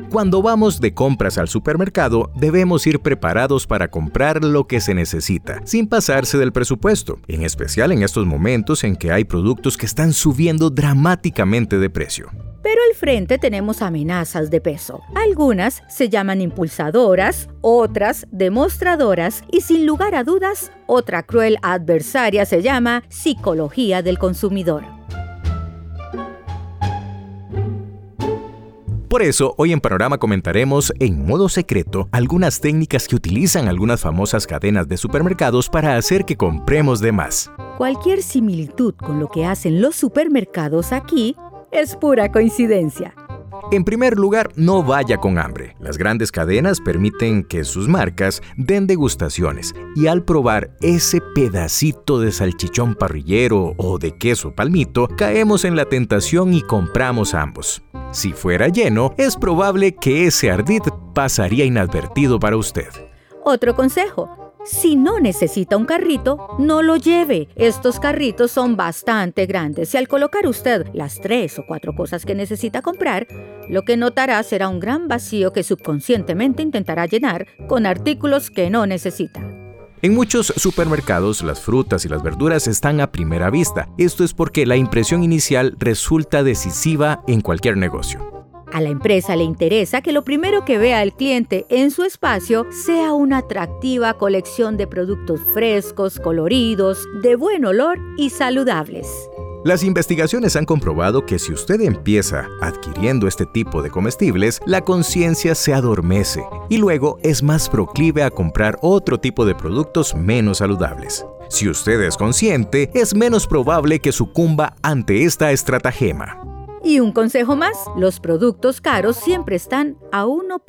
Cuando vamos de compras al supermercado, debemos ir preparados para comprar lo que se necesita, sin pasarse del presupuesto, en especial en estos momentos en que hay productos que están subiendo dramáticamente de precio. Pero al frente tenemos amenazas de peso. Algunas se llaman impulsadoras, otras demostradoras y sin lugar a dudas, otra cruel adversaria se llama psicología del consumidor. Por eso, hoy en Panorama comentaremos en modo secreto algunas técnicas que utilizan algunas famosas cadenas de supermercados para hacer que compremos de más. Cualquier similitud con lo que hacen los supermercados aquí es pura coincidencia. En primer lugar, no vaya con hambre. Las grandes cadenas permiten que sus marcas den degustaciones y al probar ese pedacito de salchichón parrillero o de queso palmito, caemos en la tentación y compramos ambos. Si fuera lleno, es probable que ese ardid pasaría inadvertido para usted. Otro consejo: si no necesita un carrito, no lo lleve. Estos carritos son bastante grandes y al colocar usted las 3 o 4 cosas que necesita comprar, lo que notará será un gran vacío que subconscientemente intentará llenar con artículos que no necesita. En muchos supermercados, las frutas y las verduras están a primera vista. Esto es porque la impresión inicial resulta decisiva en cualquier negocio. A la empresa le interesa que lo primero que vea el cliente en su espacio sea una atractiva colección de productos frescos, coloridos, de buen olor y saludables. Las investigaciones han comprobado que si usted empieza adquiriendo este tipo de comestibles, la conciencia se adormece y luego es más proclive a comprar otro tipo de productos menos saludables. Si usted es consciente, es menos probable que sucumba ante esta estratagema. Y un consejo más: los productos caros siempre están a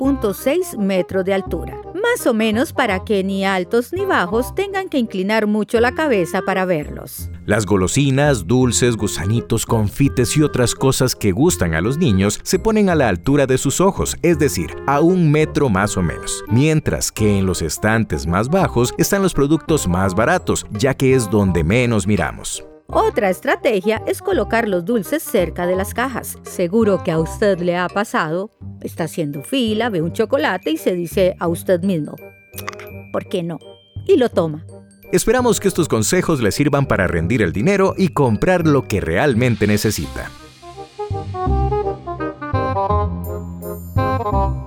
1.6 metros de altura, más o menos para que ni altos ni bajos tengan que inclinar mucho la cabeza para verlos. Las golosinas, dulces, gusanitos, confites y otras cosas que gustan a los niños se ponen a la altura de sus ojos, es decir, a 1 metro más o menos, mientras que en los estantes más bajos están los productos más baratos, ya que es donde menos miramos. Otra estrategia es colocar los dulces cerca de las cajas. Seguro que a usted le ha pasado. Está haciendo fila, ve un chocolate y se dice a usted mismo: ¿por qué no? Y lo toma. Esperamos que estos consejos le sirvan para rendir el dinero y comprar lo que realmente necesita.